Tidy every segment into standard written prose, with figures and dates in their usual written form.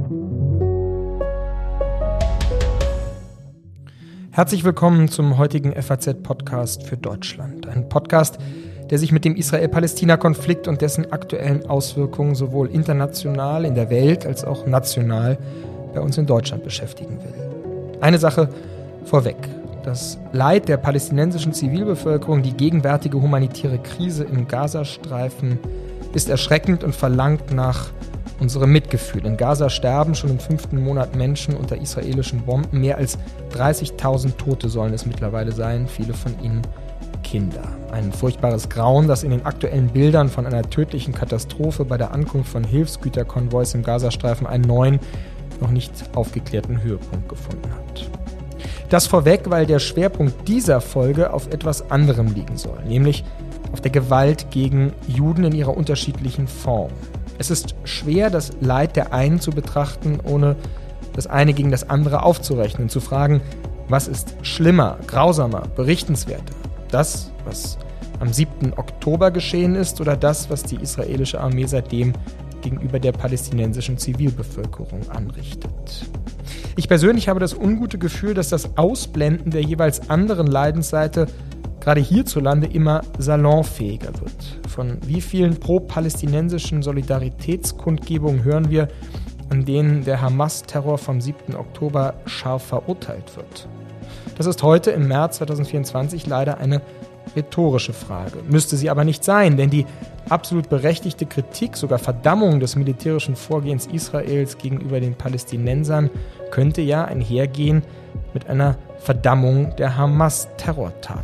Herzlich willkommen zum heutigen FAZ-Podcast für Deutschland. Ein Podcast, der sich mit dem Israel-Palästina-Konflikt und dessen aktuellen Auswirkungen sowohl international in der Welt als auch national bei uns in Deutschland beschäftigen will. Eine Sache vorweg. Das Leid der palästinensischen Zivilbevölkerung, die gegenwärtige humanitäre Krise im Gazastreifen ist erschreckend und verlangt nach unserem Mitgefühl. In Gaza sterben schon im 5. Monat Menschen unter israelischen Bomben. Mehr als 30.000 Tote sollen es mittlerweile sein, viele von ihnen Kinder. Ein furchtbares Grauen, das in den aktuellen Bildern von einer tödlichen Katastrophe bei der Ankunft von Hilfsgüterkonvois im Gazastreifen einen neuen, noch nicht aufgeklärten Höhepunkt gefunden hat. Das vorweg, weil der Schwerpunkt dieser Folge auf etwas anderem liegen soll, nämlich auf der Gewalt gegen Juden in ihrer unterschiedlichen Form. Es ist schwer, das Leid der einen zu betrachten, ohne das eine gegen das andere aufzurechnen, zu fragen, was ist schlimmer, grausamer, berichtenswerter? Das, was am 7. Oktober geschehen ist, oder das, was die israelische Armee seitdem gegenüber der palästinensischen Zivilbevölkerung anrichtet? Ich persönlich habe das ungute Gefühl, dass das Ausblenden der jeweils anderen Leidensseite gerade hierzulande immer salonfähiger wird. Von wie vielen pro-palästinensischen Solidaritätskundgebungen hören wir, an denen der Hamas-Terror vom 7. Oktober scharf verurteilt wird? Das ist heute im März 2024 leider eine rhetorische Frage. Müsste sie aber nicht sein, denn die absolut berechtigte Kritik, sogar Verdammung des militärischen Vorgehens Israels gegenüber den Palästinensern könnte ja einhergehen mit einer Verdammung der Hamas-Terrortaten.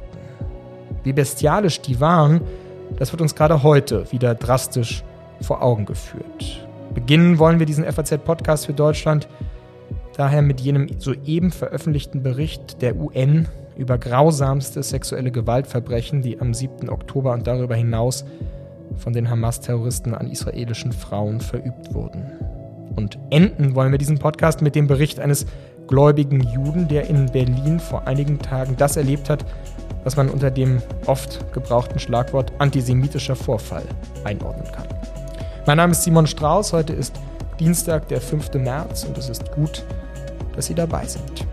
Wie bestialisch die waren, das wird uns gerade heute wieder drastisch vor Augen geführt. Beginnen wollen wir diesen FAZ-Podcast für Deutschland daher mit jenem soeben veröffentlichten Bericht der UN über grausamste sexuelle Gewaltverbrechen, die am 7. Oktober und darüber hinaus von den Hamas-Terroristen an israelischen Frauen verübt wurden. Und enden wollen wir diesen Podcast mit dem Bericht eines gläubigen Juden, der in Berlin vor einigen Tagen das erlebt hat, was man unter dem oft gebrauchten Schlagwort antisemitischer Vorfall einordnen kann. Mein Name ist Simon Strauß, heute ist Dienstag, der 5. März und es ist gut, dass Sie dabei sind.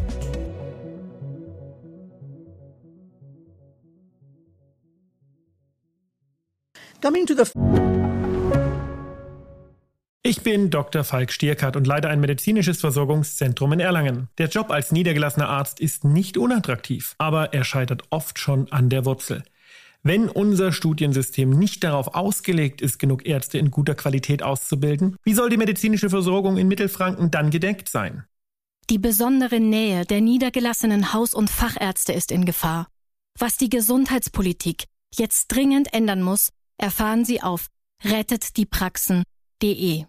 Ich bin Dr. Falk Stierkart und leite ein medizinisches Versorgungszentrum in Erlangen. Der Job als niedergelassener Arzt ist nicht unattraktiv, aber er scheitert oft schon an der Wurzel. Wenn unser Studiensystem nicht darauf ausgelegt ist, genug Ärzte in guter Qualität auszubilden, wie soll die medizinische Versorgung in Mittelfranken dann gedeckt sein? Die besondere Nähe der niedergelassenen Haus- und Fachärzte ist in Gefahr. Was die Gesundheitspolitik jetzt dringend ändern muss, erfahren Sie auf rettetdiepraxen.de.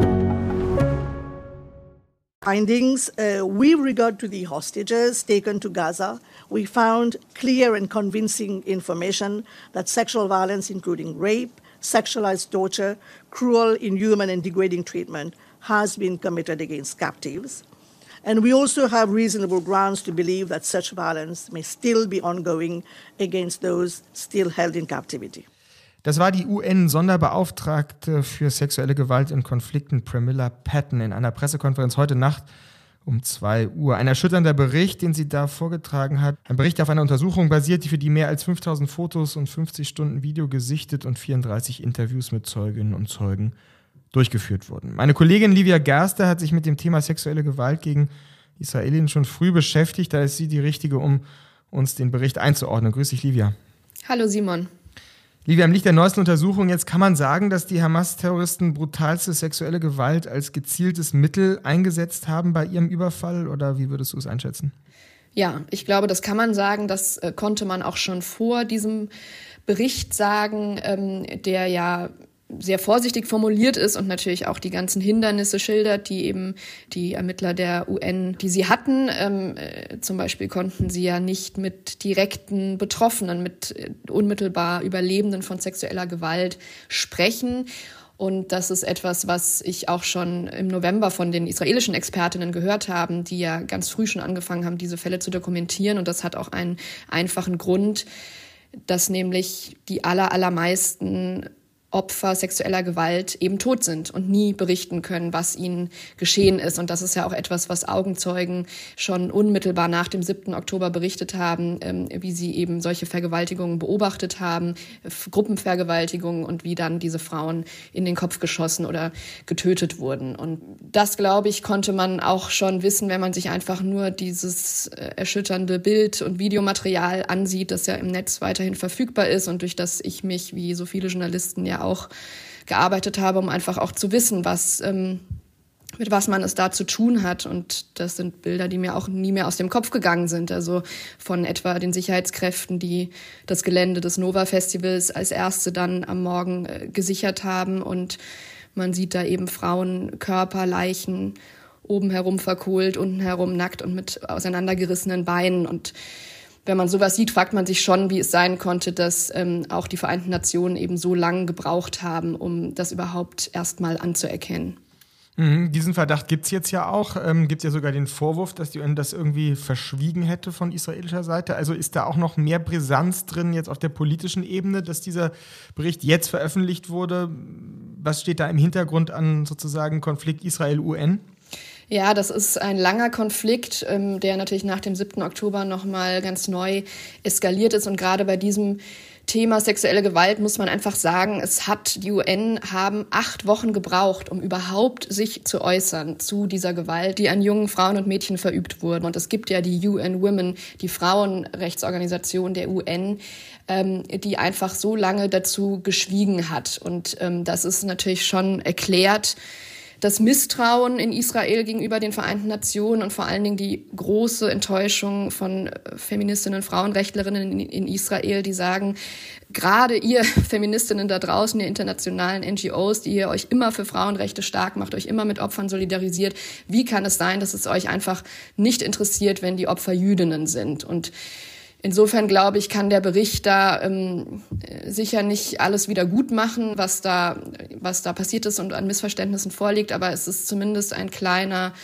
Findings with regard to the hostages taken to Gaza, we found clear and convincing information that sexual violence, including rape, sexualized torture, cruel, inhuman and degrading treatment has been committed against captives. And we also have reasonable grounds to believe that such violence may still be ongoing against those still held in captivity. Das war die UN-Sonderbeauftragte für sexuelle Gewalt in Konflikten, Pramila Patten, in einer Pressekonferenz heute Nacht um 2 Uhr. Ein erschütternder Bericht, den sie da vorgetragen hat. Ein Bericht, der auf einer Untersuchung basiert, die für die mehr als 5.000 Fotos und 50 Stunden Video gesichtet und 34 Interviews mit Zeuginnen und Zeugen durchgeführt wurden. Meine Kollegin Livia Gerster hat sich mit dem Thema sexuelle Gewalt gegen Israelinnen schon früh beschäftigt. Da ist sie die Richtige, um uns den Bericht einzuordnen. Grüß dich, Livia. Hallo, Simon. Livia, im Licht der neuesten Untersuchung jetzt kann man sagen, dass die Hamas-Terroristen brutalste sexuelle Gewalt als gezieltes Mittel eingesetzt haben bei ihrem Überfall, oder wie würdest du es einschätzen? Ja, ich glaube, das kann man sagen. Das konnte man auch schon vor diesem Bericht sagen, der ja sehr vorsichtig formuliert ist und natürlich auch die ganzen Hindernisse schildert, die eben die Ermittler der UN, die sie hatten. Zum Beispiel konnten sie ja nicht mit direkten Betroffenen, mit unmittelbar Überlebenden von sexueller Gewalt sprechen. Und das ist etwas, was ich auch schon im November von den israelischen Expertinnen gehört habe, die ja ganz früh schon angefangen haben, diese Fälle zu dokumentieren. Und das hat auch einen einfachen Grund, dass nämlich die allermeisten Opfer sexueller Gewalt eben tot sind und nie berichten können, was ihnen geschehen ist. Und das ist ja auch etwas, was Augenzeugen schon unmittelbar nach dem 7. Oktober berichtet haben, wie sie eben solche Vergewaltigungen beobachtet haben, Gruppenvergewaltigungen und wie dann diese Frauen in den Kopf geschossen oder getötet wurden. Und das, glaube ich, konnte man auch schon wissen, wenn man sich einfach nur dieses erschütternde Bild- und Videomaterial ansieht, das ja im Netz weiterhin verfügbar ist und durch das ich mich, wie so viele Journalisten, ja auch gearbeitet habe, um einfach auch zu wissen, mit was man es da zu tun hat. Und das sind Bilder, die mir auch nie mehr aus dem Kopf gegangen sind. Also von etwa den Sicherheitskräften, die das Gelände des Nova-Festivals als erste dann am Morgen gesichert haben. Und man sieht da eben Frauen, Körper, Leichen, oben herum verkohlt, unten herum nackt und mit auseinandergerissenen Beinen. Und wenn man sowas sieht, fragt man sich schon, wie es sein konnte, dass auch die Vereinten Nationen eben so lange gebraucht haben, um das überhaupt erstmal anzuerkennen. Diesen Verdacht gibt es jetzt ja auch. Gibt es ja sogar den Vorwurf, dass die UN das irgendwie verschwiegen hätte von israelischer Seite. Also ist da auch noch mehr Brisanz drin jetzt auf der politischen Ebene, dass dieser Bericht jetzt veröffentlicht wurde? Was steht da im Hintergrund an sozusagen Konflikt Israel-UN? Ja, das ist ein langer Konflikt, der natürlich nach dem 7. Oktober nochmal ganz neu eskaliert ist. Und gerade bei diesem Thema sexuelle Gewalt muss man einfach sagen, die UN haben 8 Wochen gebraucht, um überhaupt sich zu äußern zu dieser Gewalt, die an jungen Frauen und Mädchen verübt wurde. Und es gibt ja die UN Women, die Frauenrechtsorganisation der UN, die einfach so lange dazu geschwiegen hat. Und das ist natürlich schon erklärt. Das Misstrauen in Israel gegenüber den Vereinten Nationen und vor allen Dingen die große Enttäuschung von Feministinnen und Frauenrechtlerinnen in Israel, die sagen, gerade ihr Feministinnen da draußen, ihr internationalen NGOs, die ihr euch immer für Frauenrechte stark macht, euch immer mit Opfern solidarisiert, wie kann es sein, dass es euch einfach nicht interessiert, wenn die Opfer Jüdinnen sind? Und insofern, glaube ich, kann der Bericht da sicher nicht alles wieder gut machen, was da passiert ist und an Missverständnissen vorliegt. Aber es ist zumindest ein kleiner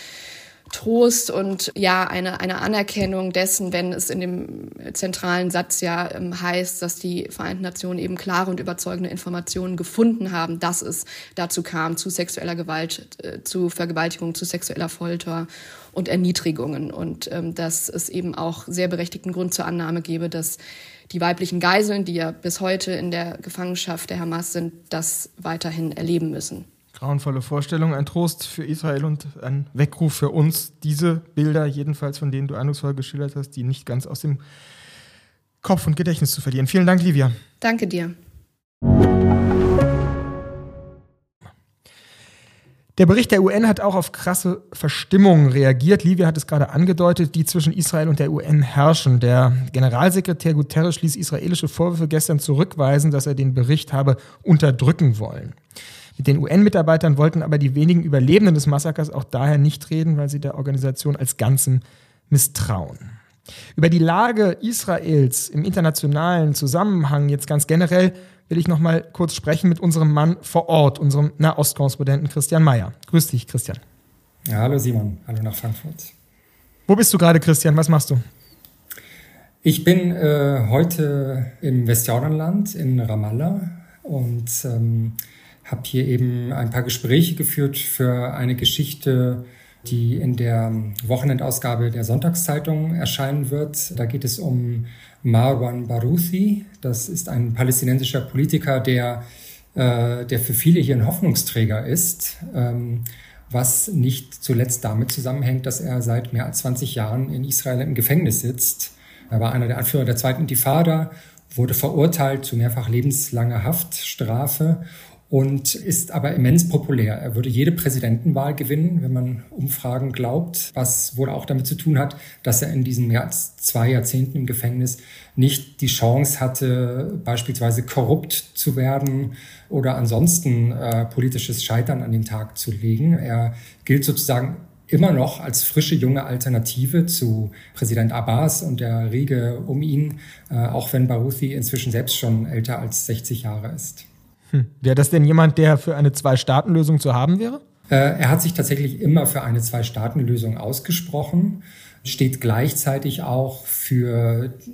Trost und ja eine Anerkennung dessen, wenn es in dem zentralen Satz ja heißt, dass die Vereinten Nationen eben klare und überzeugende Informationen gefunden haben, dass es dazu kam, zu sexueller Gewalt, zu Vergewaltigung, zu sexueller Folter und Erniedrigungen. Und dass es eben auch sehr berechtigten Grund zur Annahme gebe, dass die weiblichen Geiseln, die ja bis heute in der Gefangenschaft der Hamas sind, das weiterhin erleben müssen. Grauenvolle Vorstellung, ein Trost für Israel und ein Weckruf für uns. Diese Bilder, jedenfalls von denen du eindrucksvoll geschildert hast, die nicht ganz aus dem Kopf und Gedächtnis zu verlieren. Vielen Dank, Livia. Danke dir. Der Bericht der UN hat auch auf krasse Verstimmungen reagiert. Livia hat es gerade angedeutet, die zwischen Israel und der UN herrschen. Der Generalsekretär Guterres ließ israelische Vorwürfe gestern zurückweisen, dass er den Bericht habe unterdrücken wollen. Mit den UN-Mitarbeitern wollten aber die wenigen Überlebenden des Massakers auch daher nicht reden, weil sie der Organisation als Ganzem misstrauen. Über die Lage Israels im internationalen Zusammenhang jetzt ganz generell will ich noch mal kurz sprechen mit unserem Mann vor Ort, unserem Nahostkorrespondenten Christian Mayer. Grüß dich, Christian. Ja, hallo Simon, hallo nach Frankfurt. Wo bist du gerade, Christian? Was machst du? Ich bin heute im Westjordanland in Ramallah und habe hier eben ein paar Gespräche geführt für eine Geschichte, die in der Wochenendausgabe der Sonntagszeitung erscheinen wird. Da geht es um Marwan Barouthi. Das ist ein palästinensischer Politiker, der für viele hier ein Hoffnungsträger ist, was nicht zuletzt damit zusammenhängt, dass er seit mehr als 20 Jahren in Israel im Gefängnis sitzt. Er war einer der Anführer der zweiten Intifada, wurde verurteilt zu mehrfach lebenslanger Haftstrafe und ist aber immens populär. Er würde jede Präsidentenwahl gewinnen, wenn man Umfragen glaubt, was wohl auch damit zu tun hat, dass er in diesen mehr als 2 Jahrzehnten im Gefängnis nicht die Chance hatte, beispielsweise korrupt zu werden oder ansonsten politisches Scheitern an den Tag zu legen. Er gilt sozusagen immer noch als frische, junge Alternative zu Präsident Abbas und der Riege um ihn, auch wenn Barouthi inzwischen selbst schon älter als 60 Jahre ist. Wäre das denn jemand, der für eine Zwei-Staaten-Lösung zu haben wäre? Er hat sich tatsächlich immer für eine Zwei-Staaten-Lösung ausgesprochen, steht gleichzeitig auch für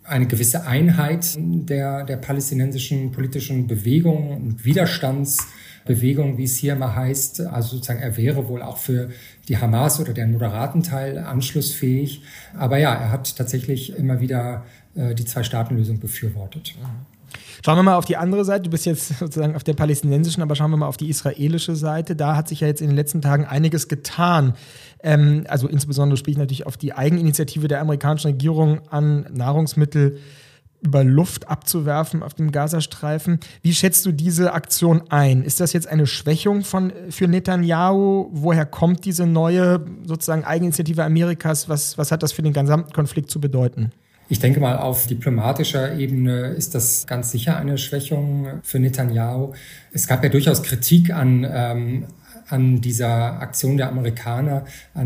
eine gewisse Einheit der palästinensischen politischen Bewegung und Widerstandsbewegung, wie es hier immer heißt. Also sozusagen, er wäre wohl auch für die Hamas oder den moderaten Teil anschlussfähig. Aber ja, er hat tatsächlich immer wieder die Zwei-Staaten-Lösung befürwortet. Schauen wir mal auf die andere Seite. Du bist jetzt sozusagen auf der palästinensischen, aber schauen wir mal auf die israelische Seite. Da hat sich ja jetzt in den letzten Tagen einiges getan. Also insbesondere spiele ich natürlich auf die Eigeninitiative der amerikanischen Regierung an, Nahrungsmittel über Luft abzuwerfen auf dem Gazastreifen. Wie schätzt du diese Aktion ein? Ist das jetzt eine Schwächung für Netanyahu? Woher kommt diese neue sozusagen Eigeninitiative Amerikas? Was hat das für den gesamten Konflikt zu bedeuten? Ich denke mal, auf diplomatischer Ebene ist das ganz sicher eine Schwächung für Netanyahu. Es gab ja durchaus Kritik an dieser Aktion der Amerikaner,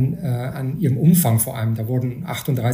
an ihrem Umfang vor allem. Da wurden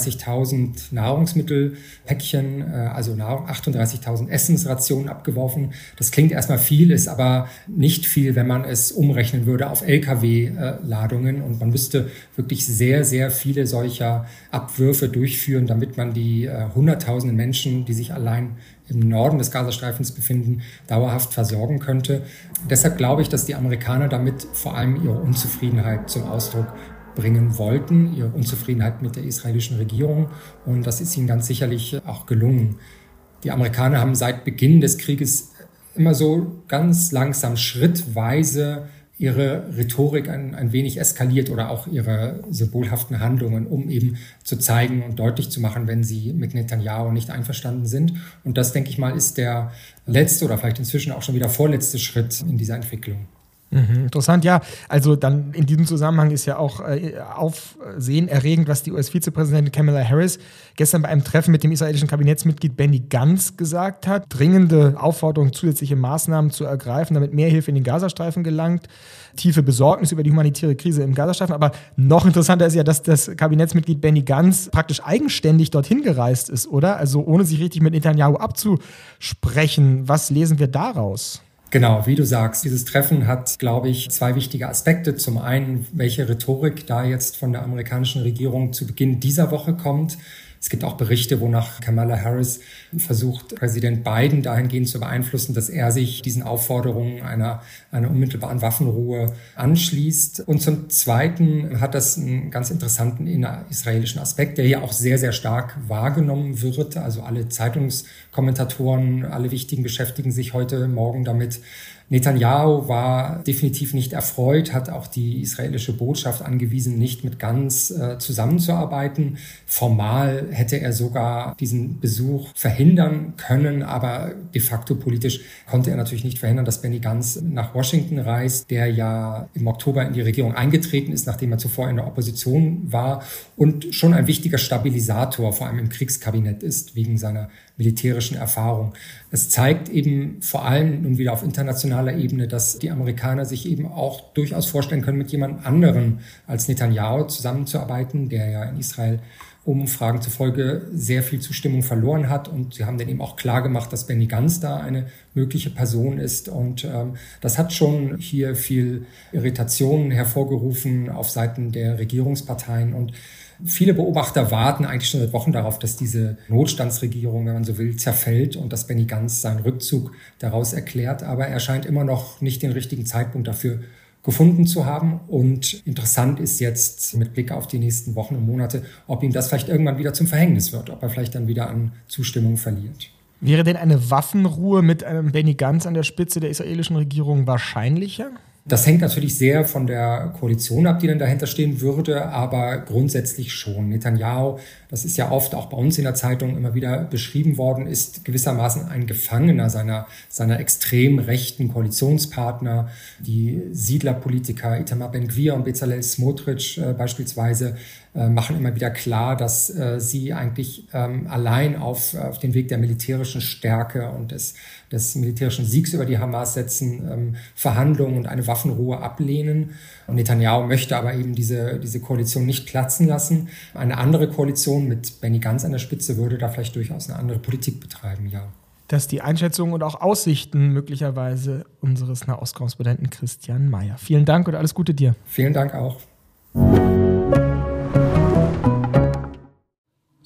38.000 Nahrungsmittelpäckchen, also 38.000 Essensrationen abgeworfen. Das klingt erstmal viel, ist aber nicht viel, wenn man es umrechnen würde auf Lkw-Ladungen. Und man müsste wirklich sehr, sehr viele solcher Abwürfe durchführen, damit man die hunderttausenden Menschen, die sich allein im Norden des Gazastreifens befinden, dauerhaft versorgen könnte. Deshalb glaube ich, dass die Amerikaner damit vor allem ihre Unzufriedenheit zum Ausdruck bringen wollten, ihre Unzufriedenheit mit der israelischen Regierung. Und das ist ihnen ganz sicherlich auch gelungen. Die Amerikaner haben seit Beginn des Krieges immer so ganz langsam, schrittweise ihre Rhetorik ein wenig eskaliert oder auch ihre symbolhaften Handlungen, um eben zu zeigen und deutlich zu machen, wenn sie mit Netanyahu nicht einverstanden sind. Und das, denke ich mal, ist der letzte oder vielleicht inzwischen auch schon wieder vorletzte Schritt in dieser Entwicklung. Interessant, ja. Also dann in diesem Zusammenhang ist ja auch aufsehenerregend, was die US-Vizepräsidentin Kamala Harris gestern bei einem Treffen mit dem israelischen Kabinettsmitglied Benny Gantz gesagt hat. Dringende Aufforderung, zusätzliche Maßnahmen zu ergreifen, damit mehr Hilfe in den Gazastreifen gelangt. Tiefe Besorgnis über die humanitäre Krise im Gazastreifen. Aber noch interessanter ist ja, dass das Kabinettsmitglied Benny Gantz praktisch eigenständig dorthin gereist ist, oder? Also ohne sich richtig mit Netanyahu abzusprechen. Was lesen wir daraus? Genau, wie du sagst, dieses Treffen hat, glaube ich, zwei wichtige Aspekte. Zum einen, welche Rhetorik da jetzt von der amerikanischen Regierung zu Beginn dieser Woche kommt. Es gibt auch Berichte, wonach Kamala Harris versucht, Präsident Biden dahingehend zu beeinflussen, dass er sich diesen Aufforderungen einer unmittelbaren Waffenruhe anschließt. Und zum Zweiten hat das einen ganz interessanten innerisraelischen Aspekt, der hier auch sehr, sehr stark wahrgenommen wird. Also alle Zeitungskommentatoren, alle Wichtigen beschäftigen sich heute Morgen damit. Netanyahu war definitiv nicht erfreut, hat auch die israelische Botschaft angewiesen, nicht mit Gantz zusammenzuarbeiten. Formal hätte er sogar diesen Besuch verhindern können, aber de facto politisch konnte er natürlich nicht verhindern, dass Benny Gantz nach Washington reist, der ja im Oktober in die Regierung eingetreten ist, nachdem er zuvor in der Opposition war und schon ein wichtiger Stabilisator, vor allem im Kriegskabinett ist, wegen seiner militärischen Erfahrung. Es zeigt eben vor allem nun wieder auf internationaler Ebene, dass die Amerikaner sich eben auch durchaus vorstellen können, mit jemand anderem als Netanyahu zusammenzuarbeiten, der ja in Israel Umfragen zufolge sehr viel Zustimmung verloren hat. Und sie haben dann eben auch klar gemacht, dass Benny Gantz da eine mögliche Person ist. Und das hat schon hier viel Irritation hervorgerufen auf Seiten der Regierungsparteien. Und viele Beobachter warten eigentlich schon seit Wochen darauf, dass diese Notstandsregierung, wenn man so will, zerfällt und dass Benny Gantz seinen Rückzug daraus erklärt. Aber er scheint immer noch nicht den richtigen Zeitpunkt dafür gefunden zu haben. Und interessant ist jetzt mit Blick auf die nächsten Wochen und Monate, ob ihm das vielleicht irgendwann wieder zum Verhängnis wird, ob er vielleicht dann wieder an Zustimmung verliert. Wäre denn eine Waffenruhe mit einem Benny Gantz an der Spitze der israelischen Regierung wahrscheinlicher? Das hängt natürlich sehr von der Koalition ab, die dann dahinter stehen würde, aber grundsätzlich schon. Netanyahu, das ist ja oft auch bei uns in der Zeitung immer wieder beschrieben worden, ist gewissermaßen ein Gefangener seiner extrem rechten Koalitionspartner. Die Siedlerpolitiker Itamar Ben-Gvir und Bezalel Smotrich beispielsweise machen immer wieder klar, dass sie eigentlich allein auf den Weg der militärischen Stärke und des militärischen Siegs über die Hamas setzen, Verhandlungen und eine Waffenruhe ablehnen. Und Netanyahu möchte aber eben diese Koalition nicht platzen lassen. Eine andere Koalition mit Benny Gantz an der Spitze würde da vielleicht durchaus eine andere Politik betreiben, ja. Das ist die Einschätzung und auch Aussichten möglicherweise unseres Nahostkorrespondenten Christian Mayer. Vielen Dank und alles Gute dir. Vielen Dank auch.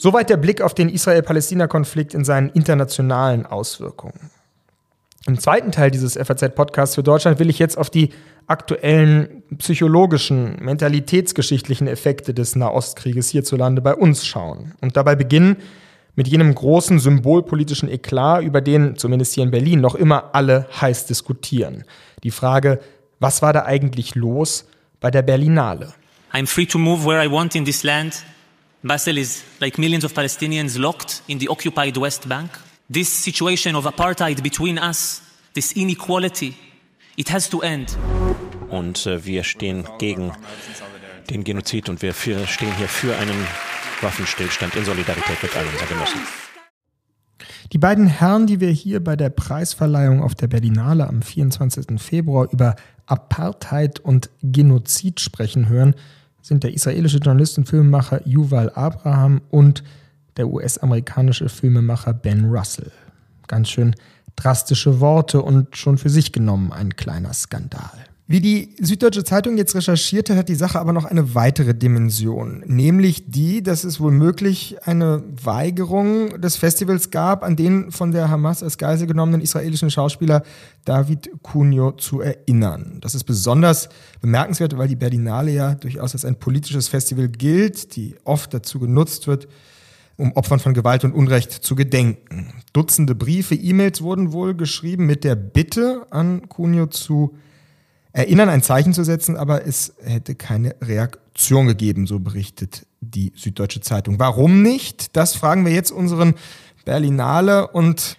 Soweit der Blick auf den Israel-Palästina-Konflikt in seinen internationalen Auswirkungen. Im zweiten Teil dieses FAZ-Podcasts für Deutschland will ich jetzt auf die aktuellen psychologischen, mentalitätsgeschichtlichen Effekte des Nahostkrieges hierzulande bei uns schauen. Und dabei beginnen mit jenem großen symbolpolitischen Eklat, über den, zumindest hier in Berlin, noch immer alle heiß diskutieren. Die Frage, was war da eigentlich los bei der Berlinale? I'm free to move where I want in this land. Basel is, like millions of Palestinians, locked in the occupied West Bank. This situation of apartheid between us, this inequality, it has to end. Und wir stehen gegen den Genozid und wir stehen hier für einen Waffenstillstand in Solidarität mit allen unseren Genossen. Die beiden Herren, die wir hier bei der Preisverleihung auf der Berlinale am 24. Februar über Apartheid und Genozid sprechen hören, sind der israelische Journalist und Filmemacher Yuval Abraham und der US-amerikanische Filmemacher Ben Russell. Ganz schön drastische Worte und schon für sich genommen ein kleiner Skandal. Wie die Süddeutsche Zeitung jetzt recherchierte, hat die Sache aber noch eine weitere Dimension, nämlich die, dass es womöglich eine Weigerung des Festivals gab, an den von der Hamas als Geisel genommenen israelischen Schauspieler David Cunio zu erinnern. Das ist besonders bemerkenswert, weil die Berlinale ja durchaus als ein politisches Festival gilt, die oft dazu genutzt wird, um Opfern von Gewalt und Unrecht zu gedenken. Dutzende Briefe, E-Mails wurden wohl geschrieben mit der Bitte an Cunio zu erinnern, ein Zeichen zu setzen, aber es hätte keine Reaktion gegeben, so berichtet die Süddeutsche Zeitung. Warum nicht? Das fragen wir jetzt unseren Berlinale und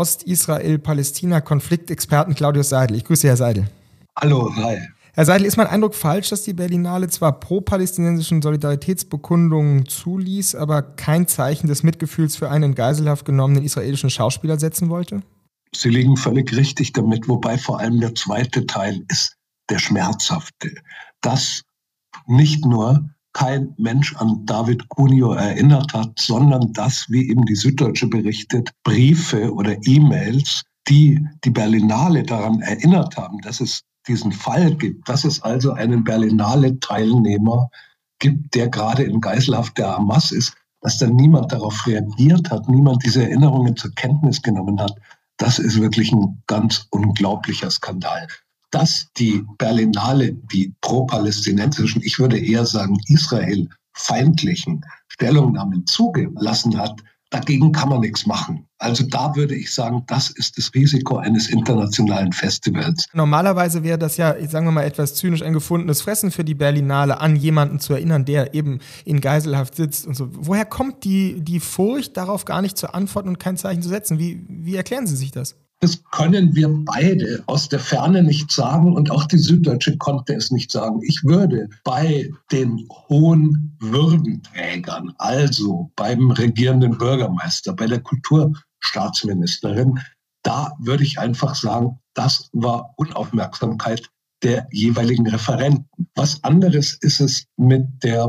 Nahost-Israel-Palästina-Konfliktexperten Claudius Seidel. Ich grüße Herr Seidel. Hallo, hi. Herr Seidel, ist mein Eindruck falsch, dass die Berlinale zwar pro-palästinensischen Solidaritätsbekundungen zuließ, aber kein Zeichen des Mitgefühls für einen in Geiselhaft genommenen israelischen Schauspieler setzen wollte? Sie liegen völlig richtig damit, wobei vor allem der zweite Teil ist der schmerzhafte. Dass nicht nur kein Mensch an David Cunio erinnert hat, sondern dass, wie eben die Süddeutsche berichtet, Briefe oder E-Mails, die die Berlinale daran erinnert haben, dass es diesen Fall gibt, dass es also einen Berlinale-Teilnehmer gibt, der gerade in Geiselhaft der Hamas ist, dass dann niemand darauf reagiert hat, niemand diese Erinnerungen zur Kenntnis genommen hat. Das ist wirklich ein ganz unglaublicher Skandal. Dass die Berlinale die pro-palästinensischen, ich würde eher sagen israelfeindlichen Stellungnahmen zugelassen hat, dagegen kann man nichts machen. Also da würde ich sagen, das ist das Risiko eines internationalen Festivals. Normalerweise wäre das ja, sagen wir mal, etwas zynisch ein gefundenes Fressen für die Berlinale, an jemanden zu erinnern, der eben in Geiselhaft sitzt und so. Woher kommt die Furcht, darauf gar nicht zu antworten und kein Zeichen zu setzen? Wie erklären Sie sich das? Das können wir beide aus der Ferne nicht sagen und auch die Süddeutsche konnte es nicht sagen. Ich würde bei den hohen Würdenträgern, also beim regierenden Bürgermeister, bei der Kulturstaatsministerin, da würde ich einfach sagen, das war Unaufmerksamkeit der jeweiligen Referenten. Was anderes ist es mit der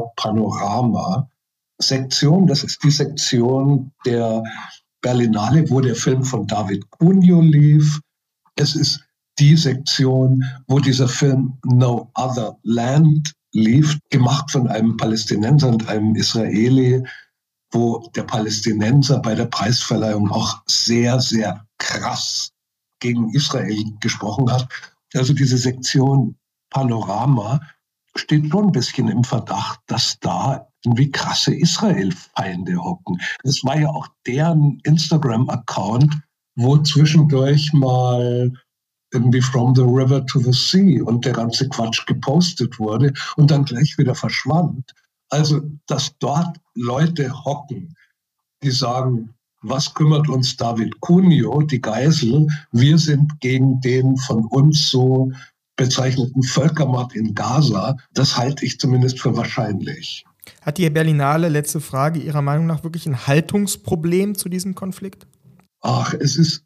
Panorama-Sektion. Das ist die Sektion der Berlinale, wo der Film von David Cunio lief. Es ist die Sektion, wo dieser Film No Other Land lief, gemacht von einem Palästinenser und einem Israeli, wo der Palästinenser bei der Preisverleihung auch sehr, sehr krass gegen Israel gesprochen hat. Also diese Sektion Panorama steht schon ein bisschen im Verdacht, dass da wie krasse Israel-Feinde hocken. Es war ja auch deren Instagram-Account, wo zwischendurch mal irgendwie From the River to the Sea und der ganze Quatsch gepostet wurde und dann gleich wieder verschwand. Also, dass dort Leute hocken, die sagen, was kümmert uns David Cunio, die Geisel? Wir sind gegen den von uns so bezeichneten Völkermord in Gaza. Das halte ich zumindest für wahrscheinlich. Hat die Berlinale, letzte Frage, Ihrer Meinung nach wirklich ein Haltungsproblem zu diesem Konflikt? Ach, es ist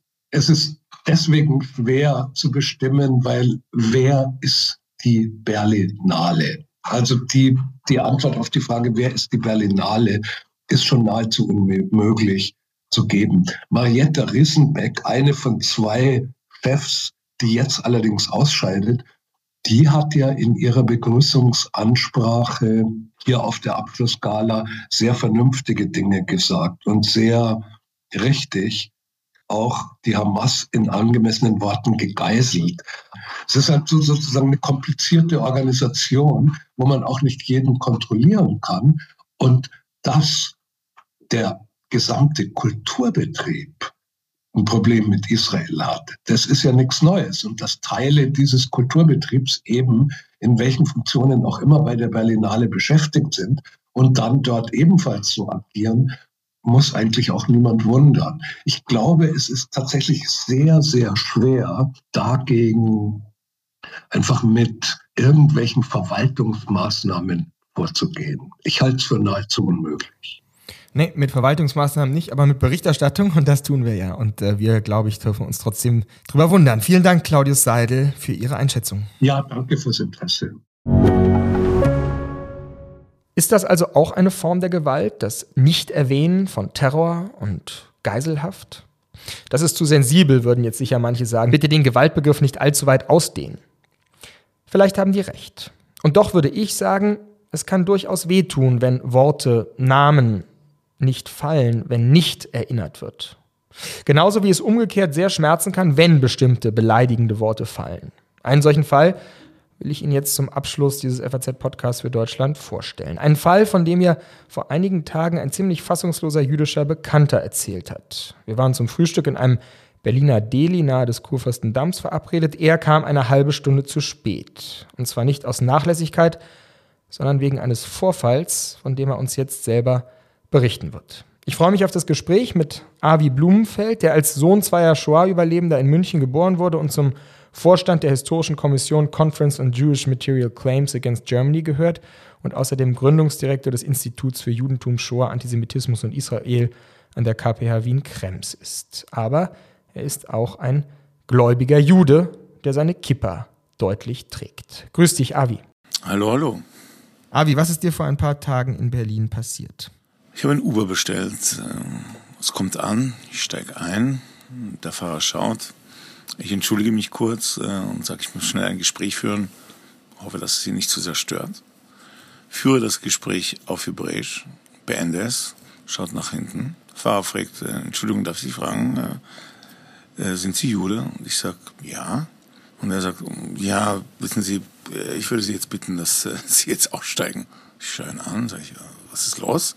deswegen schwer zu bestimmen, weil wer ist die Berlinale? Also die Antwort auf die Frage, wer ist die Berlinale, ist schon nahezu unmöglich zu geben. Marietta Rissenbeck, eine von 2 Chefs, die jetzt allerdings ausscheidet, die hat ja in ihrer Begrüßungsansprache hier auf der Abschlussgala sehr vernünftige Dinge gesagt und sehr richtig auch die Hamas in angemessenen Worten gegeißelt. Es ist halt sozusagen eine komplizierte Organisation, wo man auch nicht jeden kontrollieren kann und dass der gesamte Kulturbetrieb ein Problem mit Israel hat. Das ist ja nichts Neues. Und dass Teile dieses Kulturbetriebs eben in welchen Funktionen auch immer bei der Berlinale beschäftigt sind und dann dort ebenfalls so agieren, muss eigentlich auch niemand wundern. Ich glaube, es ist tatsächlich sehr, sehr schwer, dagegen einfach mit irgendwelchen Verwaltungsmaßnahmen vorzugehen. Ich halte es für nahezu unmöglich. Nee, mit Verwaltungsmaßnahmen nicht, aber mit Berichterstattung und das tun wir ja. Und wir, glaube ich, dürfen uns trotzdem drüber wundern. Vielen Dank, Claudius Seidel, für Ihre Einschätzung. Ja, danke fürs Interesse. Ist das also auch eine Form der Gewalt, das Nicht-Erwähnen von Terror und Geiselhaft? Das ist zu sensibel, würden jetzt sicher manche sagen. Bitte den Gewaltbegriff nicht allzu weit ausdehnen. Vielleicht haben die recht. Und doch würde ich sagen, es kann durchaus wehtun, wenn Worte, Namen nicht fallen, wenn nicht erinnert wird. Genauso wie es umgekehrt sehr schmerzen kann, wenn bestimmte beleidigende Worte fallen. Einen solchen Fall will ich Ihnen jetzt zum Abschluss dieses FAZ-Podcasts für Deutschland vorstellen. Einen Fall, von dem mir vor einigen Tagen ein ziemlich fassungsloser jüdischer Bekannter erzählt hat. Wir waren zum Frühstück in einem Berliner Deli nahe des Kurfürstendamms verabredet. Er kam eine halbe Stunde zu spät. Und zwar nicht aus Nachlässigkeit, sondern wegen eines Vorfalls, von dem er uns jetzt selber berichten wird. Ich freue mich auf das Gespräch mit Avi Blumenfeld, der als Sohn zweier Shoah-Überlebender in München geboren wurde und zum Vorstand der historischen Kommission Conference on Jewish Material Claims Against Germany gehört und außerdem Gründungsdirektor des Instituts für Judentum, Shoah, Antisemitismus und Israel an der KPH Wien-Krems ist. Aber er ist auch ein gläubiger Jude, der seine Kippa deutlich trägt. Grüß dich, Avi. Hallo, hallo. Avi, was ist dir vor ein paar Tagen in Berlin passiert? Ich habe ein Uber bestellt. Es kommt an, ich steige ein, der Fahrer schaut. Ich entschuldige mich kurz und sage, ich muss schnell ein Gespräch führen. Hoffe, dass es Sie nicht zu sehr stört. Führe das Gespräch auf Hebräisch, beende es, schaut nach hinten. Der Fahrer fragt, Entschuldigung, darf ich Sie fragen, sind Sie Jude? Und ich sage, ja. Und er sagt, ja, wissen Sie, ich würde Sie jetzt bitten, dass Sie jetzt aussteigen. Ich schaue ihn an, sage ich, was ist los?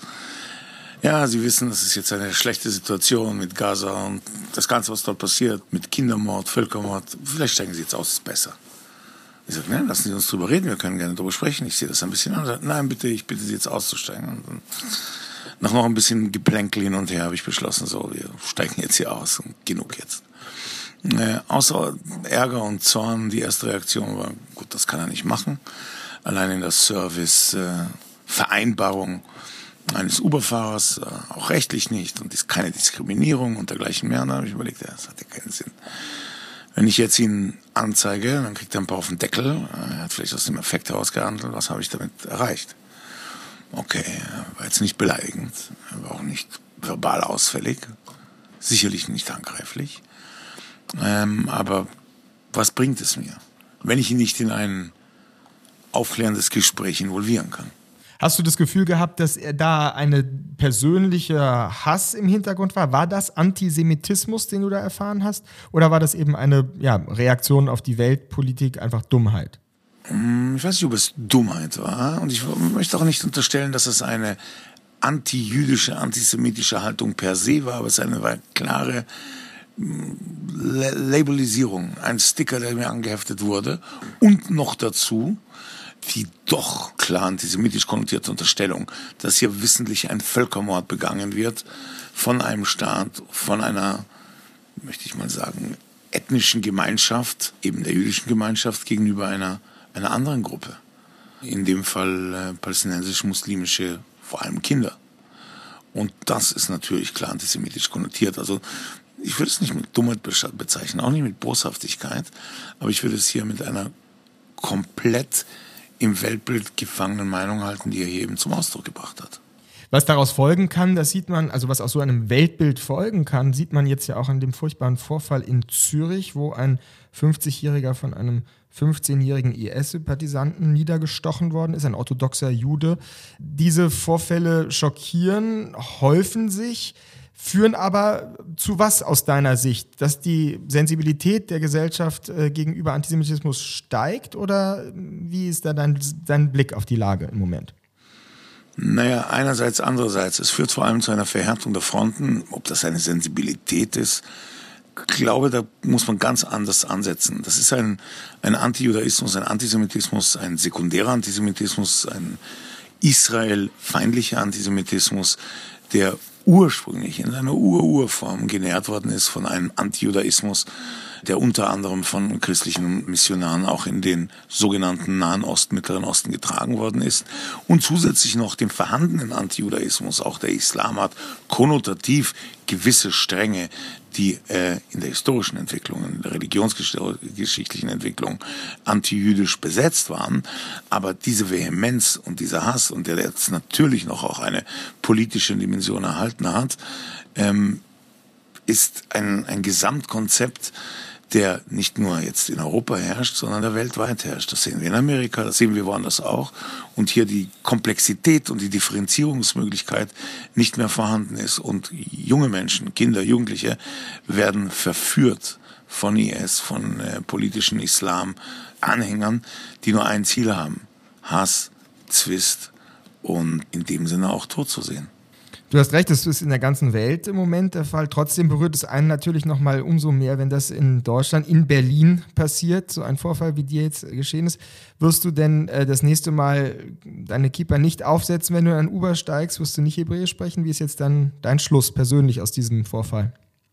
Ja, Sie wissen, das ist jetzt eine schlechte Situation mit Gaza und das Ganze, was dort passiert, mit Kindermord, Völkermord. Vielleicht steigen Sie jetzt aus, ist besser. Ich sage, nein, lassen Sie uns drüber reden, wir können gerne drüber sprechen. Ich sehe das ein bisschen an. Sage, nein, bitte, ich bitte Sie jetzt auszusteigen. Und dann, nach noch ein bisschen Geplänkel hin und her habe ich beschlossen, so, wir steigen jetzt hier aus und genug jetzt. Außer Ärger und Zorn, die erste Reaktion war, gut, das kann er nicht machen. Allein in der Service-Vereinbarung eines Uber-Fahrers, auch rechtlich nicht, und ist keine Diskriminierung und dergleichen mehr. Und da habe ich überlegt, ja, das hat ja keinen Sinn. Wenn ich jetzt ihn anzeige, dann kriegt er ein paar auf den Deckel. Er hat vielleicht aus dem Effekt heraus gehandelt. Was habe ich damit erreicht? Okay, er war jetzt nicht beleidigend, er war auch nicht verbal ausfällig, sicherlich nicht handgreiflich. Aber was bringt es mir, wenn ich ihn nicht in ein aufklärendes Gespräch involvieren kann? Hast du das Gefühl gehabt, dass da eine persönliche Hass im Hintergrund war? War das Antisemitismus, den du da erfahren hast? Oder war das eben eine Reaktion auf die Weltpolitik, einfach Dummheit? Ich weiß nicht, ob es Dummheit war. Und ich möchte auch nicht unterstellen, dass es eine antijüdische, antisemitische Haltung per se war, aber es war klare Labelisierung, ein Sticker, der mir angeheftet wurde. Und noch dazu die doch klar antisemitisch konnotierte Unterstellung, dass hier wissentlich ein Völkermord begangen wird von einem Staat, von einer, möchte ich mal sagen, ethnischen Gemeinschaft, eben der jüdischen Gemeinschaft, gegenüber einer anderen Gruppe. In dem Fall palästinensisch-muslimische, vor allem Kinder. Und das ist natürlich klar antisemitisch konnotiert. Also ich würde es nicht mit Dummheit bezeichnen, auch nicht mit Boshaftigkeit, aber ich würde es hier mit einer komplett im Weltbild gefangenen Meinung halten, die er hier eben zum Ausdruck gebracht hat. Was daraus folgen kann, das sieht man, also was aus so einem Weltbild folgen kann, sieht man jetzt ja auch an dem furchtbaren Vorfall in Zürich, wo ein 50-Jähriger von einem 15-jährigen IS-Sympathisanten niedergestochen worden ist, ein orthodoxer Jude. Diese Vorfälle schockieren, häufen sich, führen aber zu was aus deiner Sicht? Dass die Sensibilität der Gesellschaft gegenüber Antisemitismus steigt, oder wie ist da dein Blick auf die Lage im Moment? Naja, einerseits, andererseits. Es führt vor allem zu einer Verhärtung der Fronten. Ob das eine Sensibilität ist, ich glaube, da muss man ganz anders ansetzen. Das ist ein Antijudaismus, ein Antisemitismus, ein sekundärer Antisemitismus, ein israelfeindlicher Antisemitismus, der ursprünglich in seiner Urform genährt worden ist von einem Antijudaismus, der unter anderem von christlichen Missionaren auch in den sogenannten Nahen Osten, Mittleren Osten getragen worden ist, und zusätzlich noch dem vorhandenen Antijudaismus. Auch der Islam hat konnotativ gewisse Stränge, die in der historischen Entwicklung, in der religionsgeschichtlichen Entwicklung antijüdisch besetzt waren. Aber diese Vehemenz und dieser Hass, und der jetzt natürlich noch auch eine politische Dimension erhalten hat, ist ein Gesamtkonzept, der nicht nur jetzt in Europa herrscht, sondern der weltweit herrscht. Das sehen wir in Amerika, das sehen wir woanders auch. Und hier die Komplexität und die Differenzierungsmöglichkeit nicht mehr vorhanden ist. Und junge Menschen, Kinder, Jugendliche werden verführt von IS, von politischen Islam-Anhängern, die nur ein Ziel haben: Hass, Zwist und in dem Sinne auch Tod zu sehen. Du hast recht, das ist in der ganzen Welt im Moment der Fall. Trotzdem berührt es einen natürlich noch mal umso mehr, wenn das in Deutschland, in Berlin passiert, so ein Vorfall wie dir jetzt geschehen ist. Wirst du denn das nächste Mal deine Kippa nicht aufsetzen, wenn du in ein Uber steigst? Wirst du nicht Hebräisch sprechen? Wie ist jetzt dann dein Schluss persönlich aus diesem Vorfall?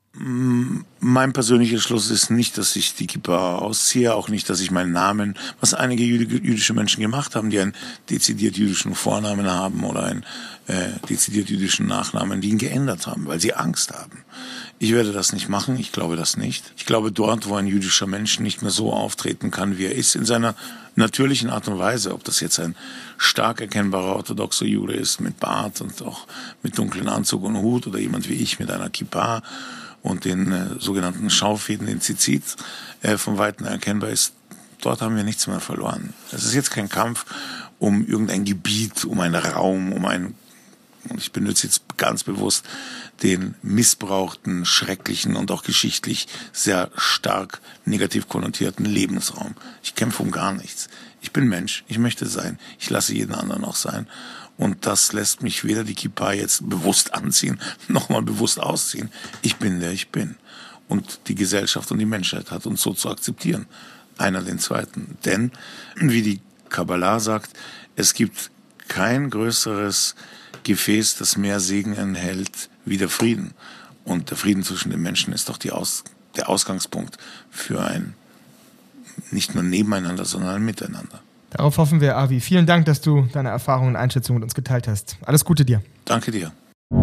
Mein persönlicher Schluss ist nicht, dass ich die Kippa ausziehe, auch nicht, dass ich meinen Namen, was einige jüdische Menschen gemacht haben, die einen dezidiert jüdischen Vornamen haben oder einen dezidiert jüdischen Nachnamen, die ihn geändert haben, weil sie Angst haben. Ich werde das nicht machen, ich glaube das nicht. Ich glaube, dort, wo ein jüdischer Mensch nicht mehr so auftreten kann, wie er ist, in seiner natürlichen Art und Weise, ob das jetzt ein stark erkennbarer orthodoxer Jude ist, mit Bart und auch mit dunklen Anzug und Hut, oder jemand wie ich mit einer Kippa und den sogenannten Schaufäden, den Zizit, von Weitem erkennbar ist, dort haben wir nichts mehr verloren. Es ist jetzt kein Kampf um irgendein Gebiet, um einen Raum, und ich benutze jetzt ganz bewusst den missbrauchten, schrecklichen und auch geschichtlich sehr stark negativ konnotierten Lebensraum. Ich kämpfe um gar nichts. Ich bin Mensch, ich möchte sein, ich lasse jeden anderen auch sein. Und das lässt mich weder die Kippa jetzt bewusst anziehen, noch mal bewusst ausziehen. Ich bin, der ich bin. Und die Gesellschaft und die Menschheit hat uns so zu akzeptieren. Einer den zweiten. Denn, wie die Kabbalah sagt, es gibt kein größeres Gefäß, das mehr Segen enthält, wie der Frieden. Und der Frieden zwischen den Menschen ist doch der Ausgangspunkt für ein nicht nur Nebeneinander, sondern ein Miteinander. Darauf hoffen wir, Avi. Vielen Dank, dass du deine Erfahrungen und Einschätzungen mit uns geteilt hast. Alles Gute dir. Danke dir.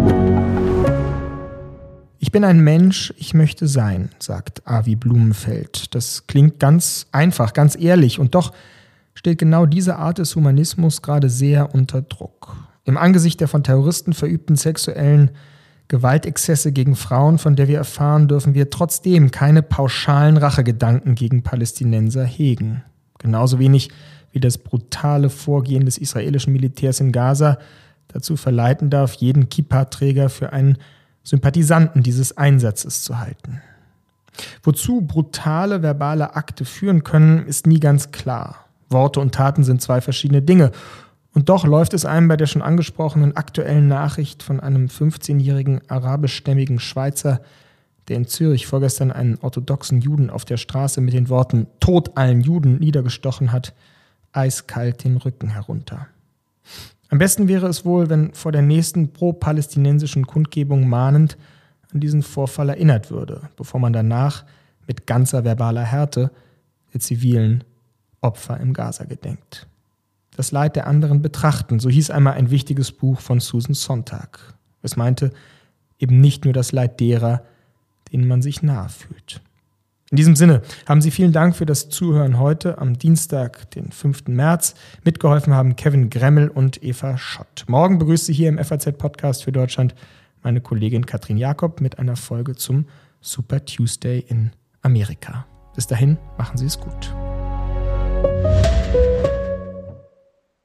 Ich bin ein Mensch, ich möchte sein, sagt Avi Blumenfeld. Das klingt ganz einfach, ganz ehrlich. Und doch steht genau diese Art des Humanismus gerade sehr unter Druck. Im Angesicht der von Terroristen verübten sexuellen Gewaltexzesse gegen Frauen, von der wir erfahren, dürfen wir trotzdem keine pauschalen Rachegedanken gegen Palästinenser hegen. Genauso wenig wie das brutale Vorgehen des israelischen Militärs in Gaza dazu verleiten darf, jeden Kippa-Träger für einen Sympathisanten dieses Einsatzes zu halten. Wozu brutale verbale Akte führen können, ist nie ganz klar. Worte und Taten sind zwei verschiedene Dinge. Und doch läuft es einem bei der schon angesprochenen aktuellen Nachricht von einem 15-jährigen arabischstämmigen Schweizer, der in Zürich vorgestern einen orthodoxen Juden auf der Straße mit den Worten „Tod allen Juden" niedergestochen hat, eiskalt den Rücken herunter. Am besten wäre es wohl, wenn vor der nächsten pro-palästinensischen Kundgebung mahnend an diesen Vorfall erinnert würde, bevor man danach mit ganzer verbaler Härte der zivilen Opfer im Gaza gedenkt. Das Leid der anderen betrachten, so hieß einmal ein wichtiges Buch von Susan Sontag. Es meinte eben nicht nur das Leid derer, denen man sich nahe fühlt. In diesem Sinne haben Sie vielen Dank für das Zuhören heute am Dienstag, den 5. März. Mitgeholfen haben Kevin Gremmel und Eva Schott. Morgen begrüßt Sie hier im FAZ-Podcast für Deutschland meine Kollegin Katrin Jakob mit einer Folge zum Super Tuesday in Amerika. Bis dahin, machen Sie es gut.